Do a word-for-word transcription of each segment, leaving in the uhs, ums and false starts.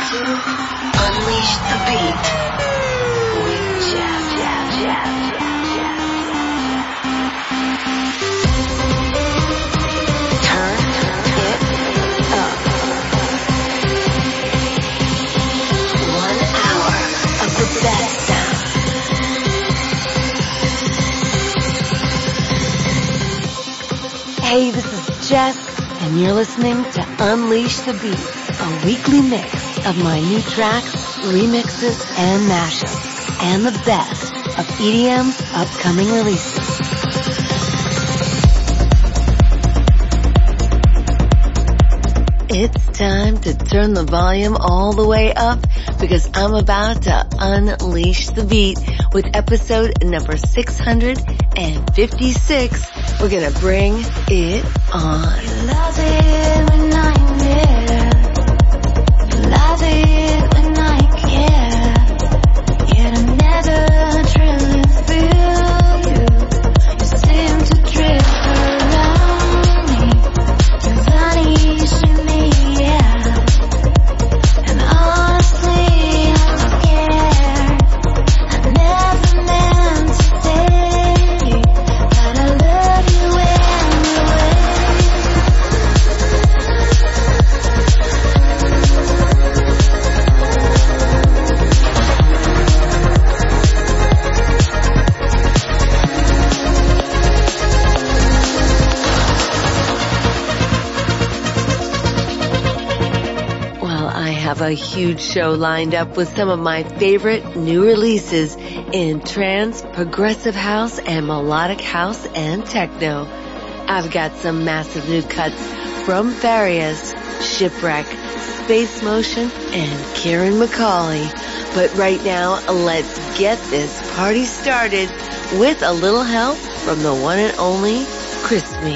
to Unleash the Beat with Jeff, Jeff, Jeff, Jeff, Jeff. Turn it up. One hour of the best sound. Hey, this is Jess, and you're listening to Unleash the Beat, a weekly mix of my new tracks, remixes, and mashups, and the best of E D M's upcoming releases. It's time to turn the volume all the way up because I'm about to unleash the beat with episode number six hundred fifty-six. We're gonna bring it on. You love it when I'm there. You love it when I care. Yet I never truly feel you. You seem to drift around me. You vanish in me, yeah. And honestly, I'm scared. I never meant to stay, but I love you anyway. Well, I have a huge show lined up with some of my favorite new releases in trance, progressive house, and melodic house and techno. I've got some massive new cuts from Farias, Shipwreck, Space Motion, and Kieran McCauley. But right now, let's get this party started with a little help from the one and only Crispy.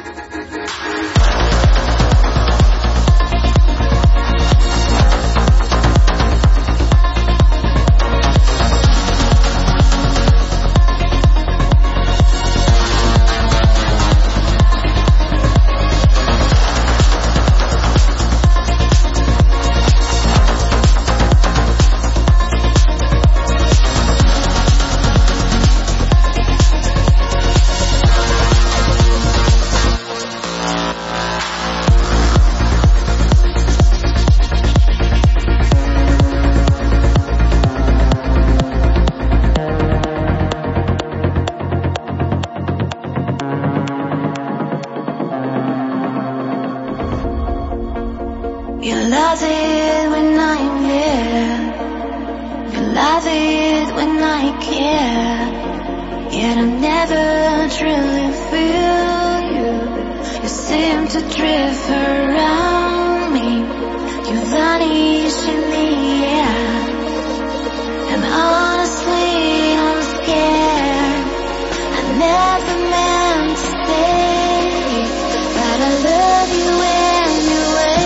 You love it when I'm there. You love it when I care. Yet I never truly feel you. You seem to drift around me. You vanish in the air. And honestly, I'm scared. I never meant to stay, but I love you anyway.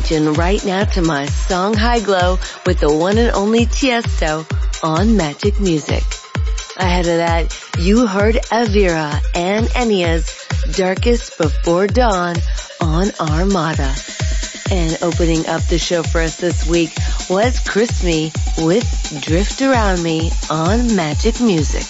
attention right now to my song High Glow with the one and only Tiesto on Magic Music. Ahead of that, you heard Avira and Enya's Darkest Before Dawn on Armada. And opening up the show for us this week was Chris Me with Drift Around Me on Magic Music.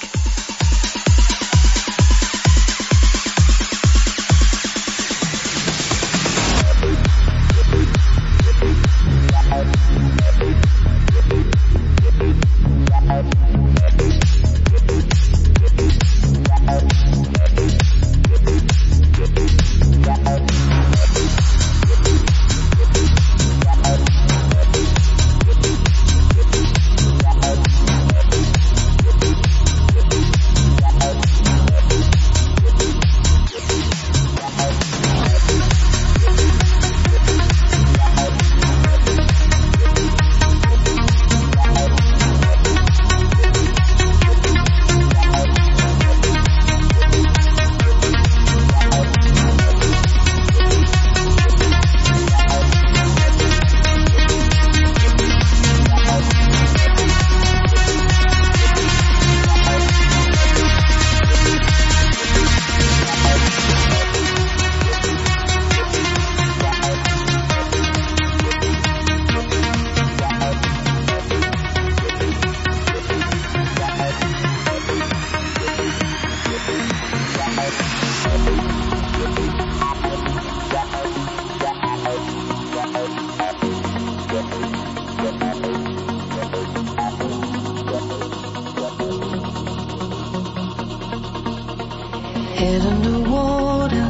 Head underwater,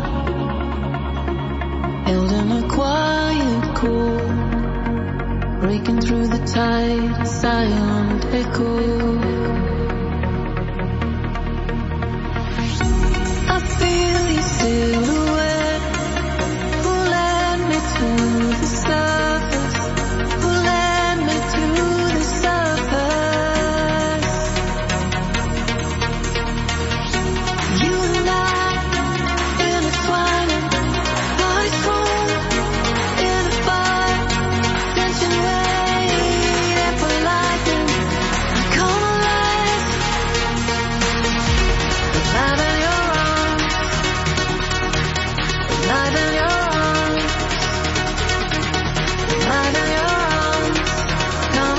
held in a quiet cool, breaking through the tide, a silent echo. I feel your silhouette, pulling me to the surface, pulling me to the surface. You and I intertwining, bodies cold in a fire, tension waiting for lightning to come alive. Alive in your arms, alive in your arms, alive in your arms, come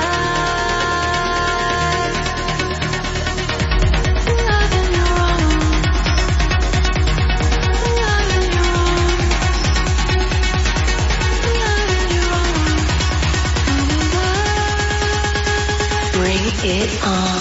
alive. Alive in your arms, alive in your arms, alive in your arms, come alive. Bring it on.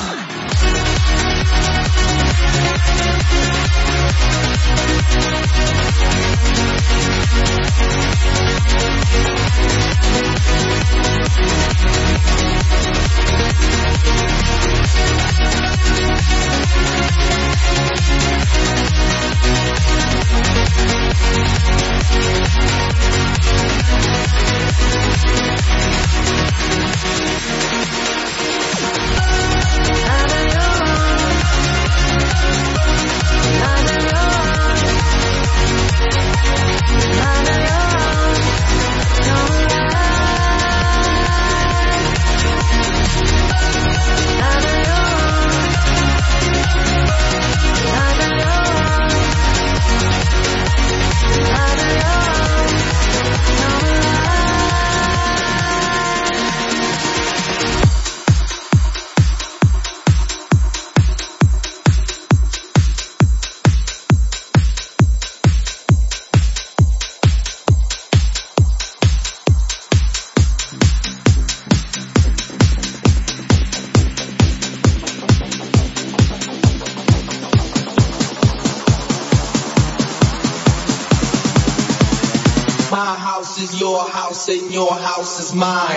My house is your house and your house is mine.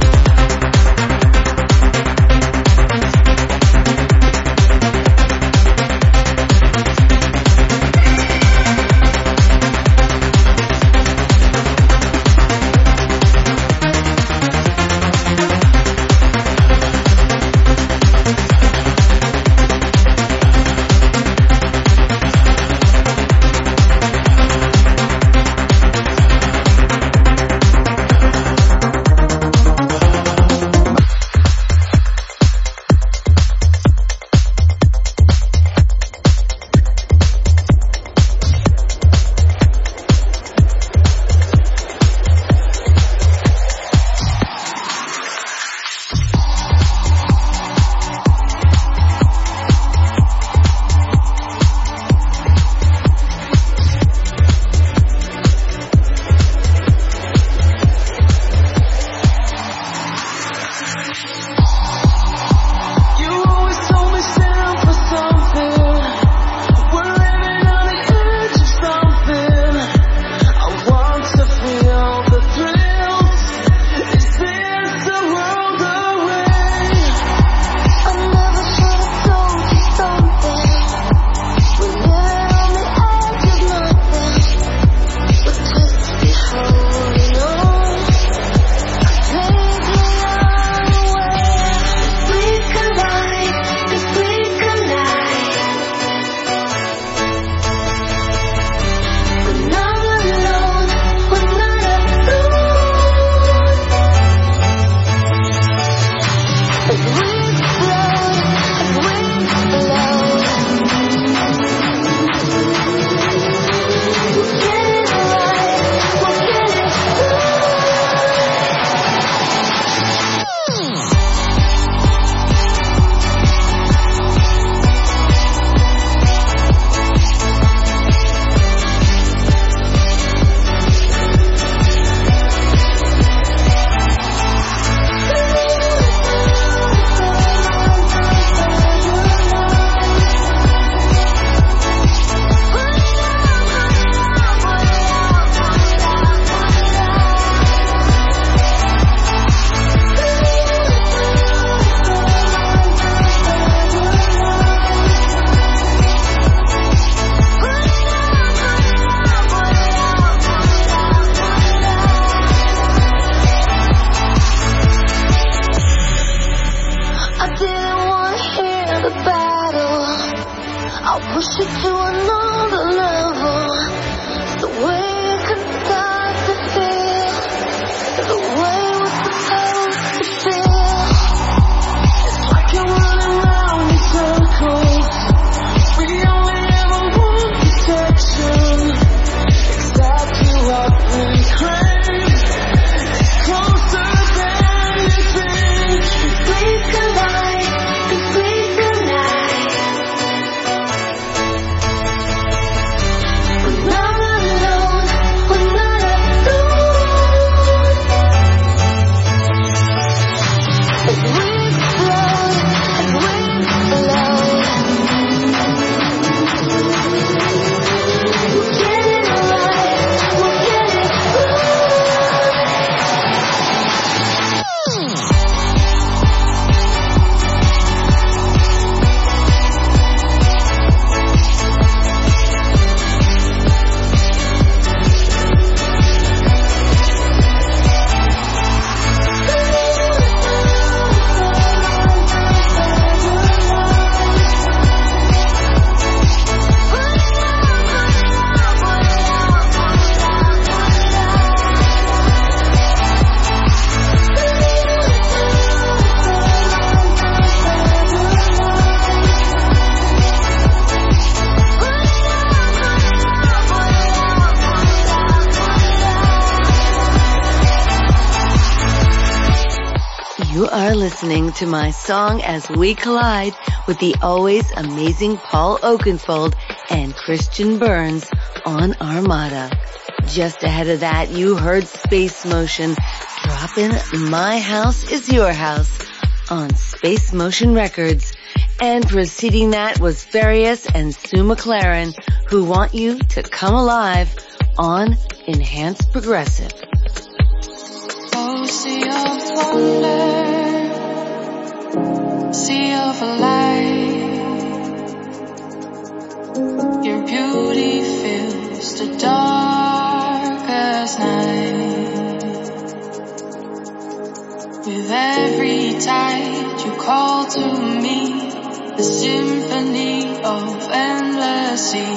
You are listening to my song As We Collide with the always amazing Paul Oakenfold and Christian Burns on Armada. Just ahead of that, you heard Space Motion dropping My House Is Your House on Space Motion Records. And preceding that was Farius and Sue McLaren, who want you to come alive on Enhanced Progressive. Oh, sea of wonder, sea of light, your beauty fills the darkest night. With every tide you call to me, a symphony of endless sea.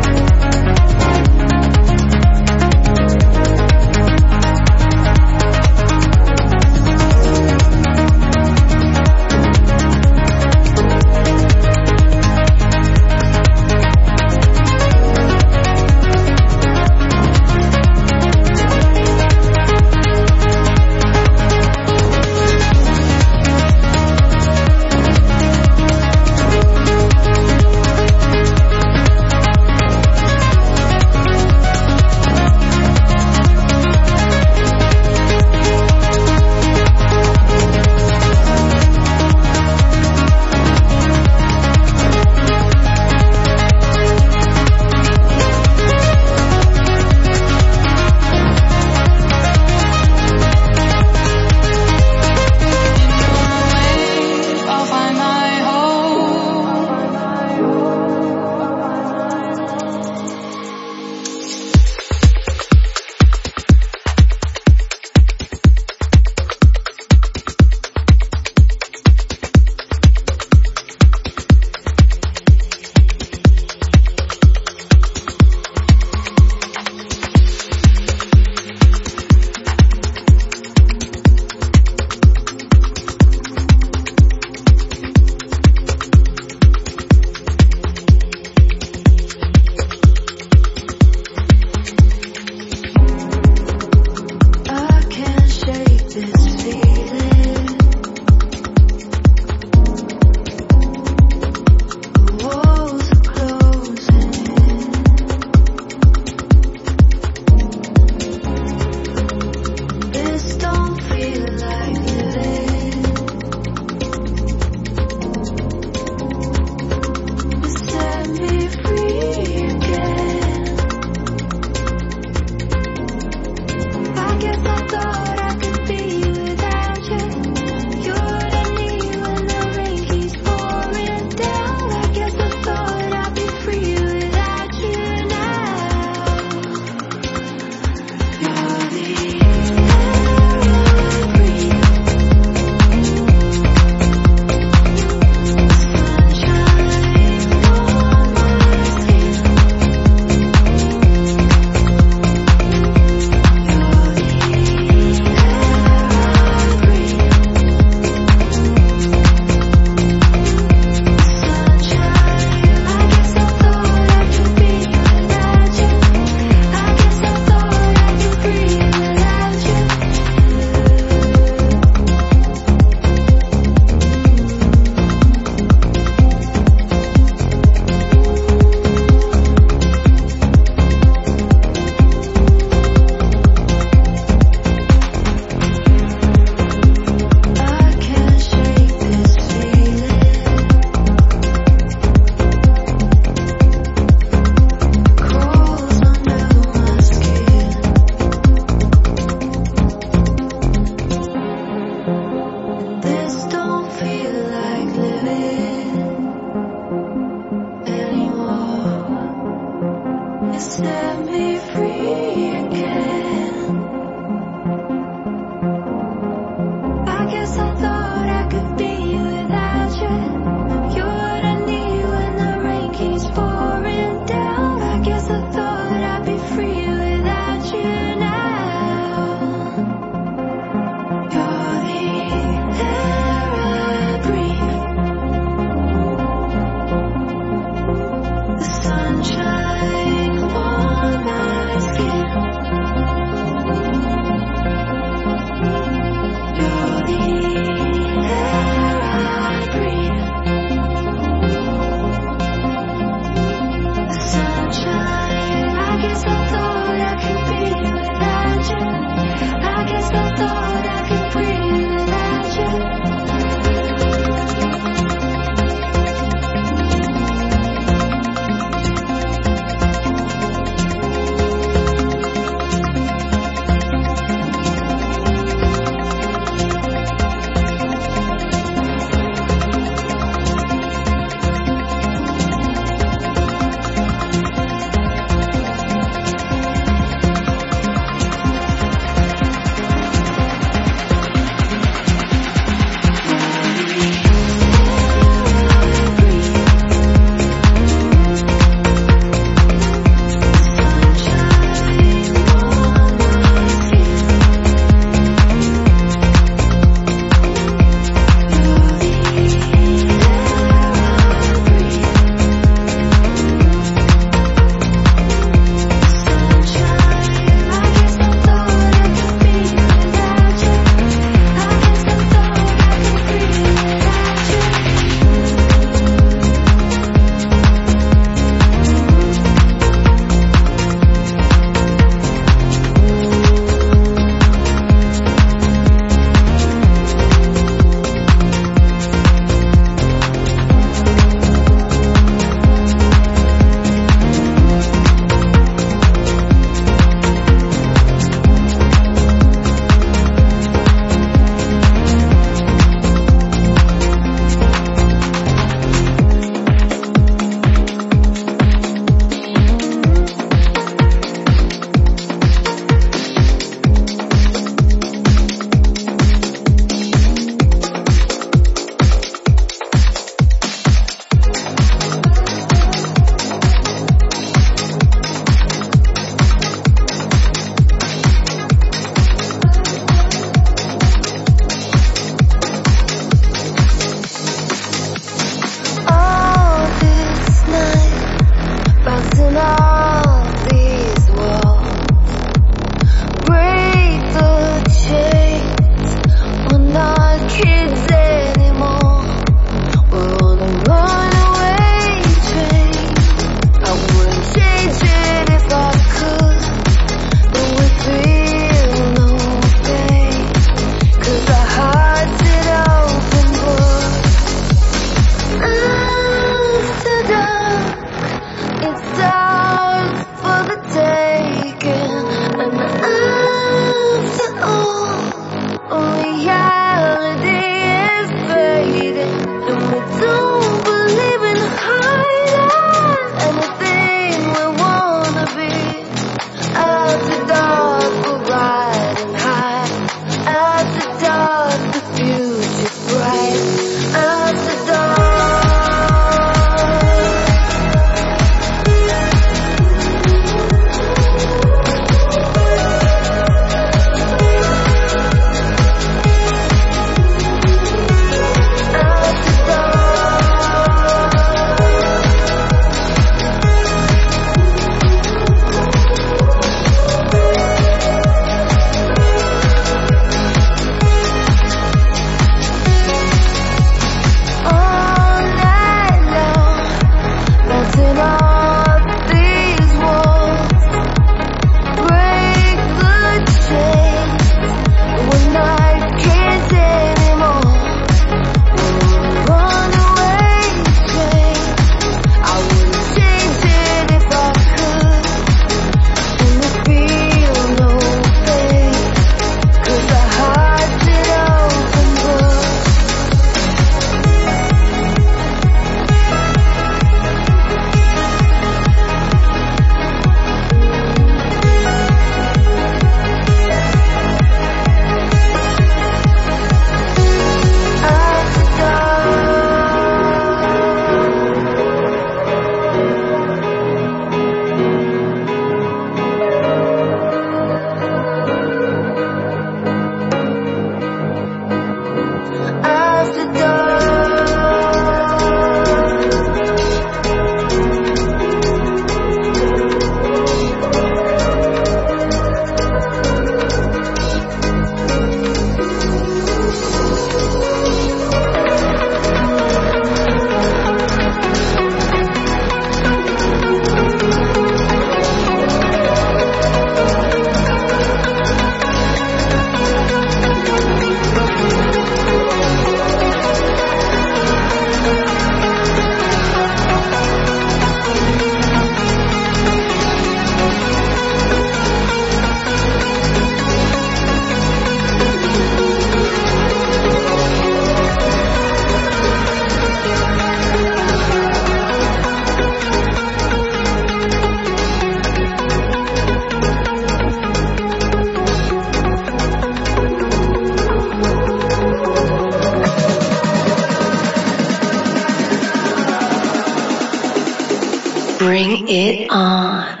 Bring it on.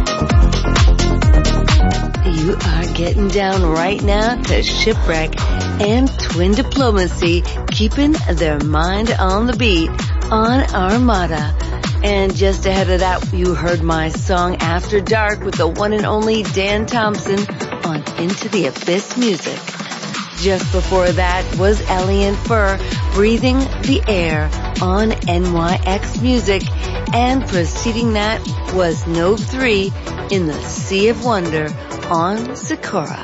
Down right now to Shipwreck and Twin Diplomacy, keeping their mind on the beat on Armada. And just ahead of that, you heard my song After Dark with the one and only Dan Thompson on Into the Abyss Music. Just before that was Ellie and Fur, Breathing the Air on N Y X Music. And preceding that was Nove three in the Sea of Wonder on Sakura.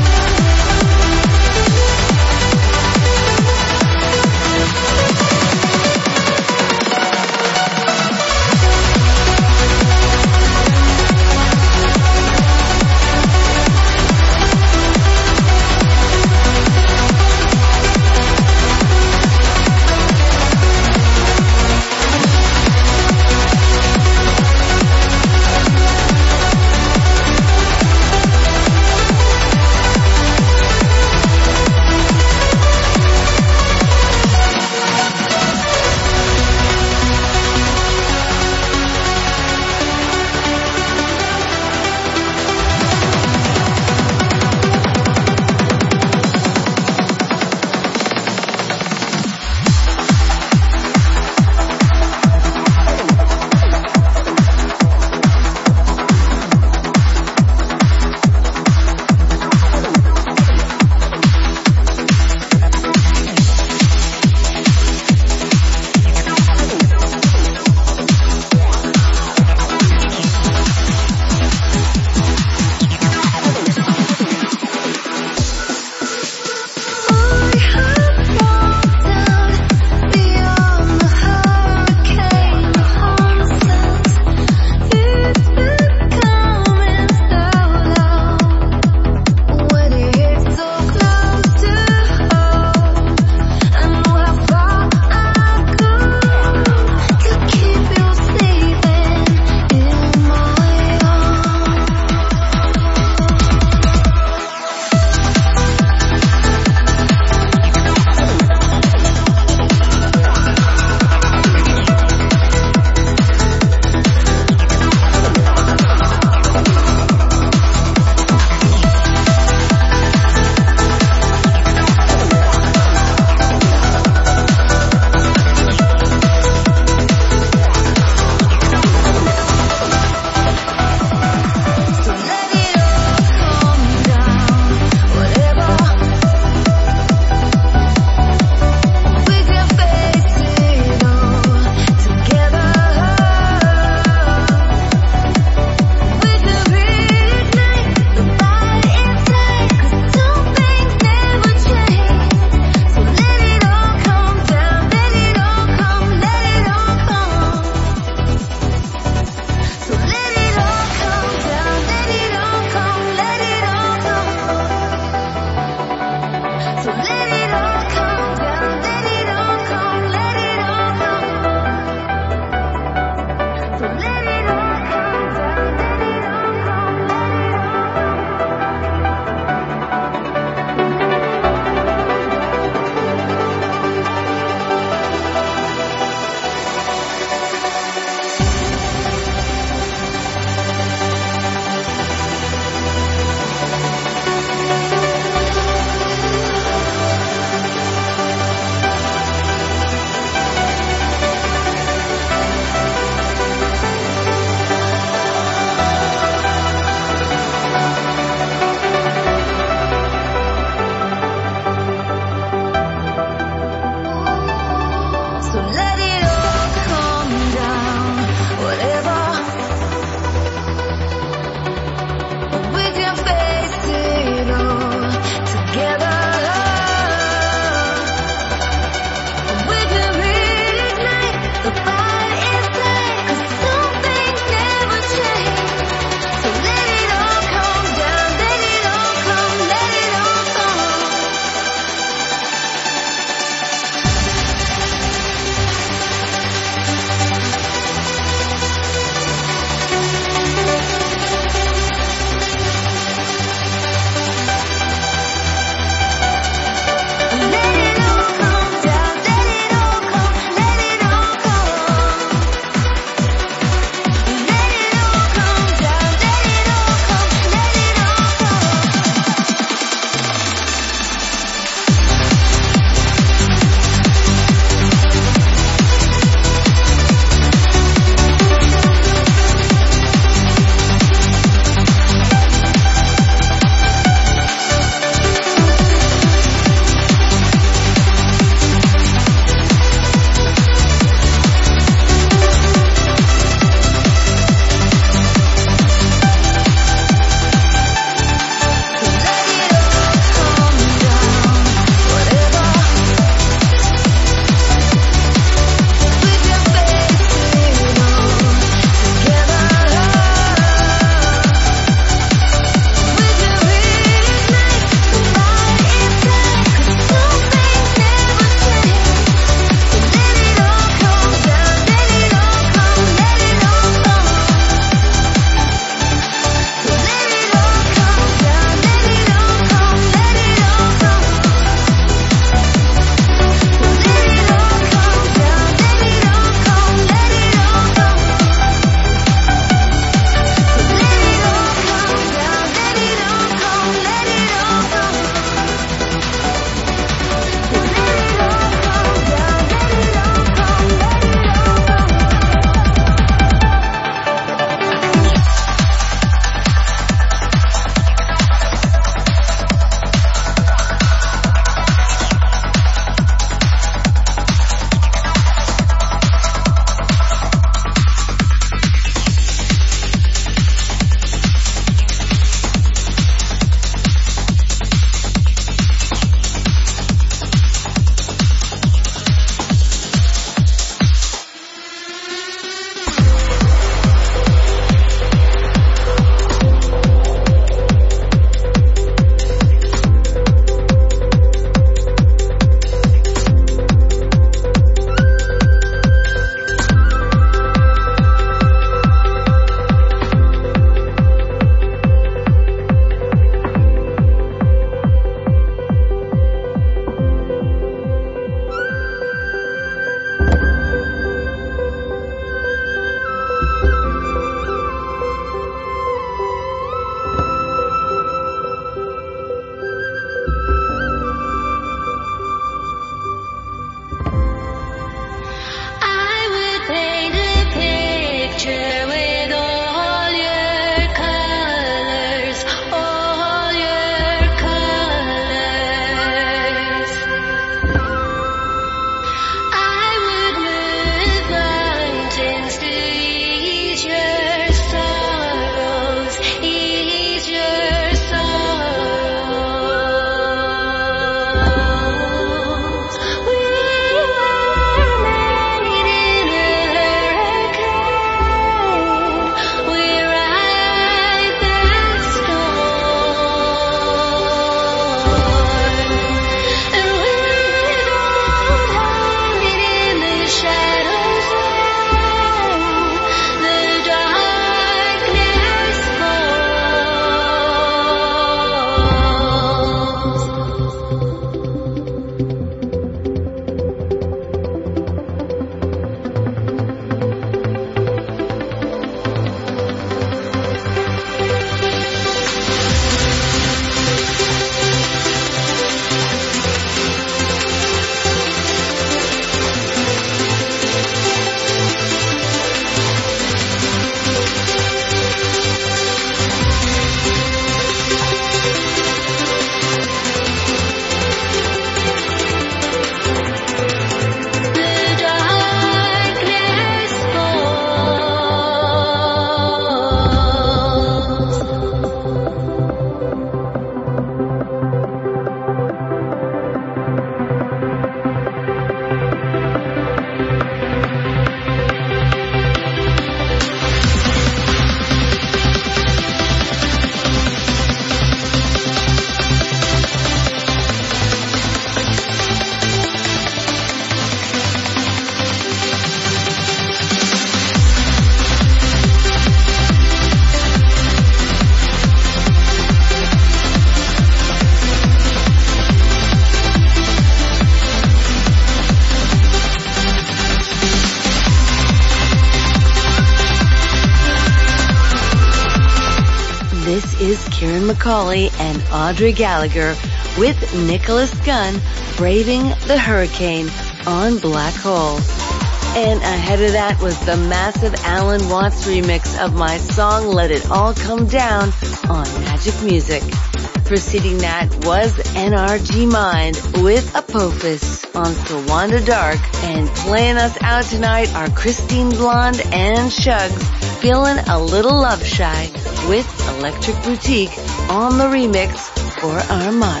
this is Kieran McCauley and Audrey Gallagher with Nicholas Gunn, Braving the Hurricane on Black Hole. And ahead of that was the massive Alan Watts remix of my song Let It All Come Down on Magic Music. Preceding that was N R G Mind with Apophis on Sawanda Dark. And playing us out tonight are Christine Blonde and Shugs, feeling a little love shy with Electric Boutique on the remix for Armada.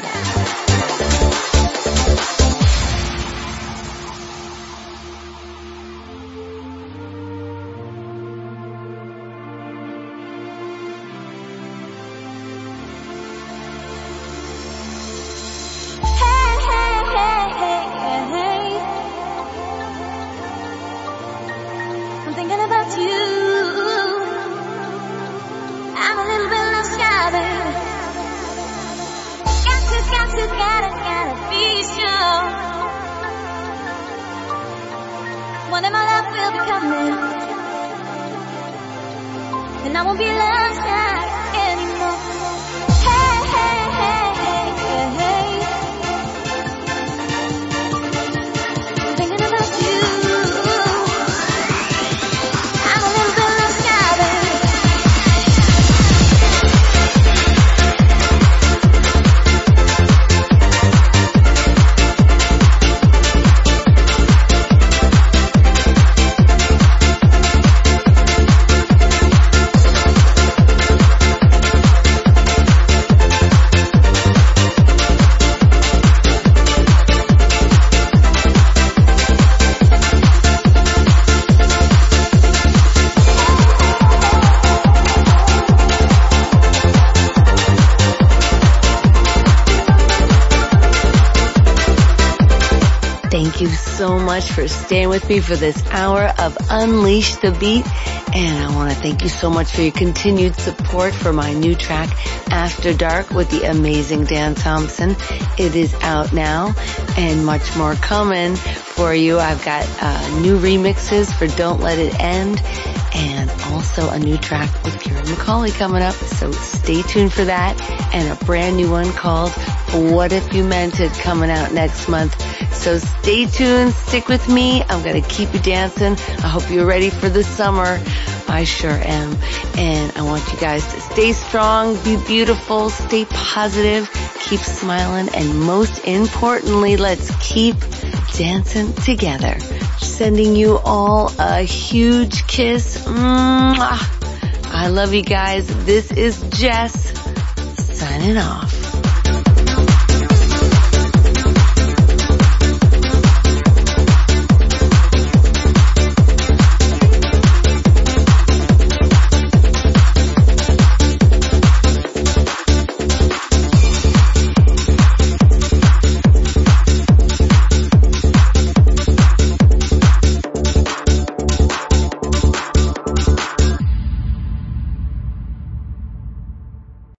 Thank you so much for staying with me for this hour of Unleash the Beat. And I want to thank you so much for your continued support for my new track, After Dark, with the amazing Dan Thompson. It is out now and much more coming for you. I've got uh, new remixes for Don't Let It End and also a new track with Kieran McCauley coming up. So stay tuned for that, and a brand new one called What If You Meant It coming out next month. So stay tuned, stick with me. I'm going to keep you dancing. I hope you're ready for the summer. I sure am. And I want you guys to stay strong, be beautiful, stay positive, keep smiling, and most importantly, let's keep dancing together. Sending you all a huge kiss. Mwah. I love you guys. This is Jess signing off.